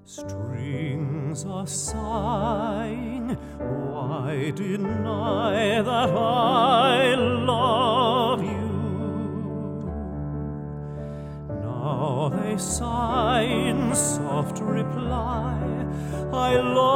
Strings are sighing, why deny that I love you? Now they sigh in soft reply, I love